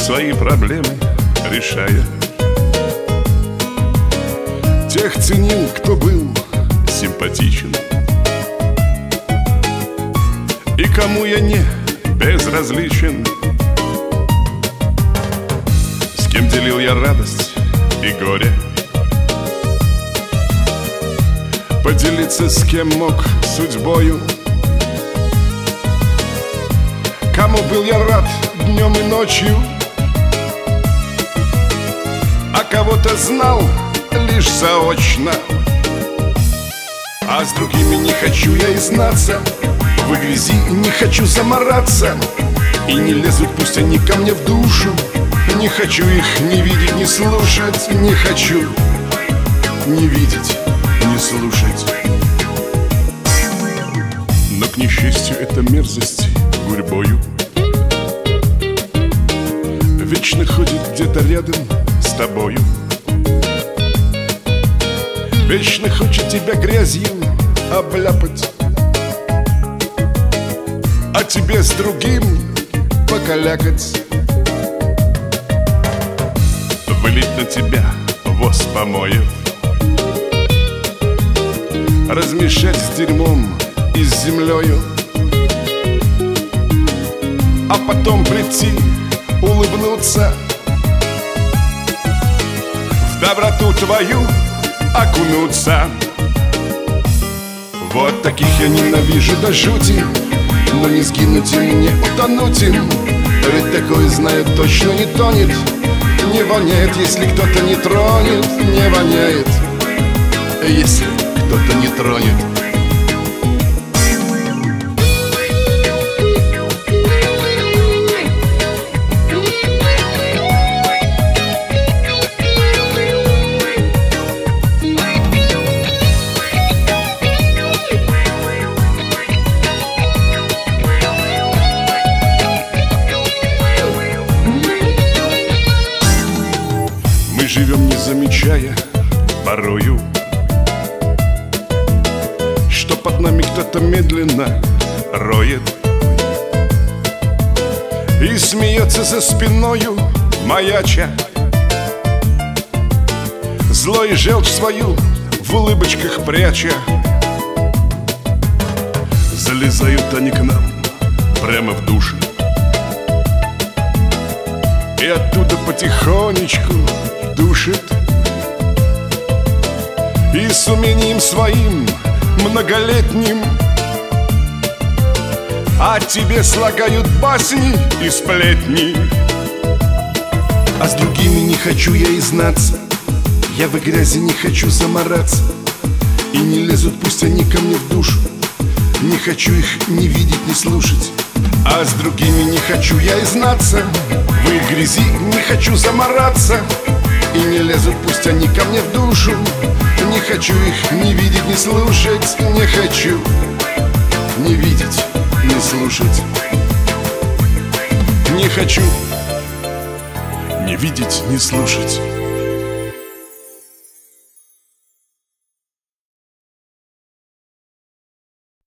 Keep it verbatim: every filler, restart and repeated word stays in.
свои проблемы решая. Тех ценил, кто был симпатичен, и кому я не безразличен. С кем делил я радость и горе, поделиться с кем мог судьбою. Кому был я рад днем и ночью, а кого-то знал лишь заочно. А с другими не хочу я и знаться, в грязи не хочу замораться. И не лезут пусть они ко мне в душу, не хочу их ни видеть, ни слушать. Не хочу ни видеть, ни слушать. Но, к несчастью, эта мерзость гурьбою вечно ходит где-то рядом с тобою. Вечно хочет тебя грязью обляпать, а тебе с другим покалякать. Вылить на тебя воз помоев, размешать с дерьмом и с землею, а потом прийти, улыбнуться, в доброту твою окунуться. Вот таких я ненавижу до жути, но не сгинуть им, не утонуть им. Ведь такое, знаю, точно не тонет, не воняет, если кто-то не тронет. Не воняет, если кто-то не тронет. Мы живем, не замечая порою, что под нами кто-то медленно роет и смеется за спиною, маяча, зло и желчь свою в улыбочках пряча. Залезают они к нам прямо в души, и оттуда потихонечку душит, и с умением своим многолетним о тебе слагают басни и сплетни. А с другими не хочу я и знаться, я в грязи не хочу замораться. И не лезут пусть они ко мне в душу, не хочу их ни видеть, ни слушать. А с другими не хочу я и знаться, в их грязи не хочу замораться. И не лезут пусть они ко мне в душу, не хочу их ни видеть, ни слушать. Не хочу ни видеть, ни слушать. Не хочу ни видеть, ни слушать.